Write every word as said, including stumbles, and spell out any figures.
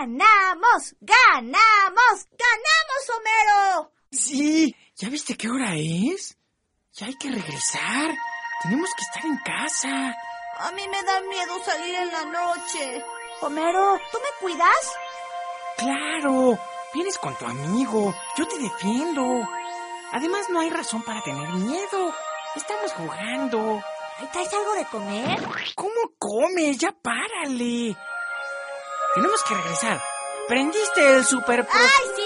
¡Ganamos! ¡Ganamos! ¡Ganamos, Homero! Sí, ¿ya viste qué hora es? Ya hay que regresar. Tenemos que estar en casa. A mí me da miedo salir en la noche. Homero, ¿tú me cuidas? Claro, vienes con tu amigo. Yo te defiendo. Además, no hay razón para tener miedo. Estamos jugando. ¿Traes algo de comer? ¿Cómo comes? Ya párale. Tenemos que regresar. ¿Prendiste el super... ¡Ay, sí!